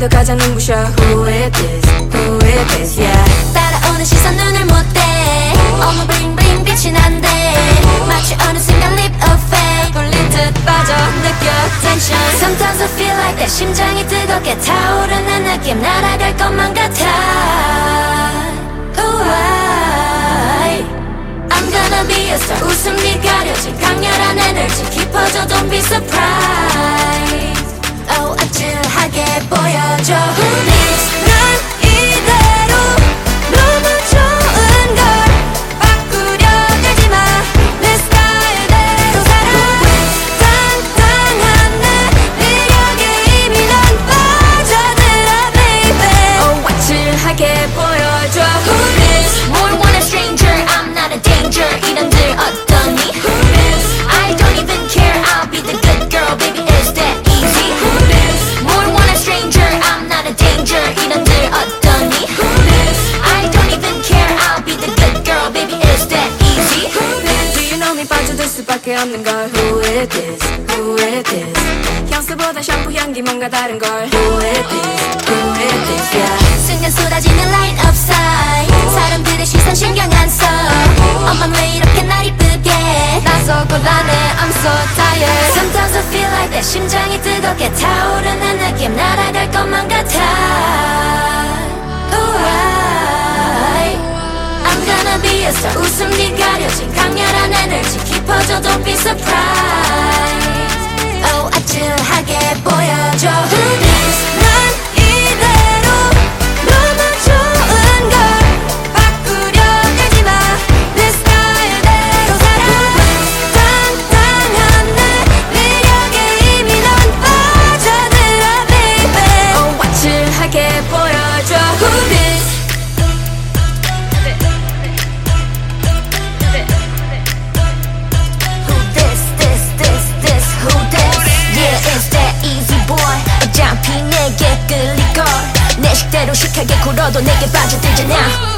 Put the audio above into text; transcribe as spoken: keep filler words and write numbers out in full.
때도 가장 눈부셔. Who is this? Who is this? Yeah. 따라오는 시선 눈을 못대. 어머 bling bling 빛이 난대. 마치 어느 순간 leap of faith. 홀린 듯 빠져 느껴 tension. Sometimes I feel like 내 심장이 뜨겁게 타오르는 느낌. 날아갈 것만 같아. Ooh, I, I'm gonna be a star. 웃음이 가려진 강렬한 에너지. 깊어져 don't be surprised. Oh, 아찔하게 보여줘. Who needs 난 이대로 너무 좋은 걸 바꾸려 들지 마. 내 스타일대로 살아. 당당한 내 매력에 이미 넌 빠져들어 baby. Oh, 아찔하게 보여줘. Who needs more want a stranger. I'm not a danger. 이런들 어떠니? Who needs I don't even care. I'll be the good girl baby. It's that easy. Who needs more want a stranger. I'm not a danger. 이런들 어떠니? Who needs I don't even care. I'll be the good girl baby. It's that easy. Who needs Do you know me 빠져들 수밖에 없는 걸. Who is this? Who is this? 향수보다 샴푸 향기 뭔가 다른 걸. Who is this? Who is this? Yeah. 순간 쏟아지는 line up side. 사람들의 시선 신경 안 써. 엄만 왜 이렇게 날 이쁘게 나서 곤란해. I'm so tired. Sometimes I feel like 내 심장이 뜨겁게 타오르는 느낌. 날아갈 것만 같아. Ooh, I, I'm gonna be a star. 웃음이 가려진 강렬한 에너지. 깊어져 don't be surprised. Oh, 아찔하게 보여줘. Who needs 난 이대로 너무 좋은 걸 바꾸려 들지 마. 내 스타일대로 살아. 당당한 내 매력에 이미 넌 빠져들어 baby. Oh, 아찔하게 보여줘. Who this? Who this, this, this, this, who this? Yeah, it's that easy boy. 어차피 내게 끌릴걸. 내 식대로 시크하게 굴어도 내게 빠져들잖아.